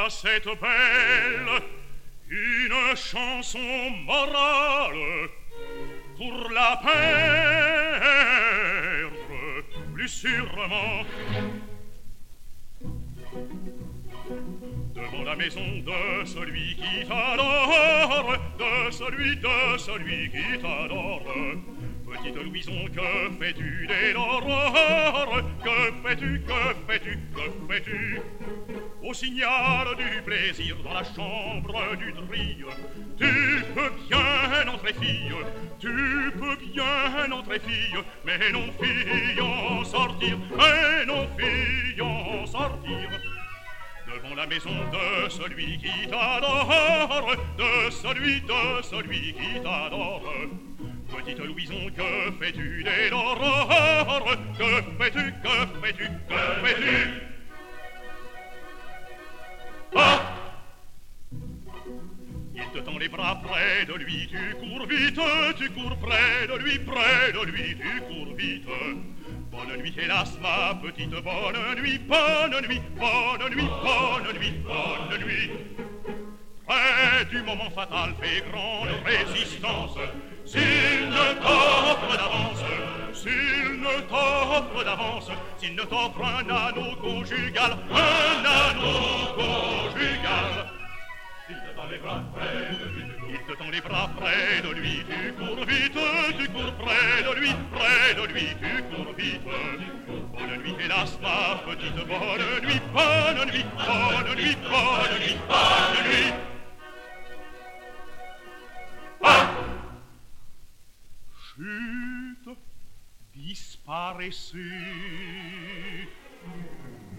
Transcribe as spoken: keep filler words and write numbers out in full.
cette belle une chanson morale pour la perdre plus sûrement. Devant la maison de celui qui t'adore, de celui, de celui qui t'adore, petite Louison, que fais-tu dès l'aurore? Que fais-tu, que fais-tu, que fais-tu? Au signal du plaisir dans la chambre du tri, tu peux bien entrer, fille, tu peux bien entrer, fille, mais non, fille, en sortir, mais non, fille, en sortir. Devant la maison de celui qui t'adore, de celui, de celui qui t'adore, petite Louison, que fais-tu dès l'aurore? Que fais-tu, que fais-tu, que fais-tu? Ah! Il te tend les bras près de lui, tu cours vite, tu cours près de lui, près de lui, tu cours vite. Bonne nuit, hélas, ma petite, bonne nuit, bonne nuit, bonne nuit, bonne nuit, bonne nuit. Près du moment fatal, fais grande résistance. S'il ne t'offre d'avance, s'il ne t'offre d'avance, s'il ne t'offre un anneau conjugal, un anneau conjugal. Il te tend les bras près de lui, il te tend les bras près de lui, tu cours vite, tu cours près de lui, près de lui, tu cours vite. Bonne nuit, hélas, ma petite, bonne nuit, bonne nuit, bonne nuit, bonne nuit, bonne nuit. Ah! Chut, disparaissez.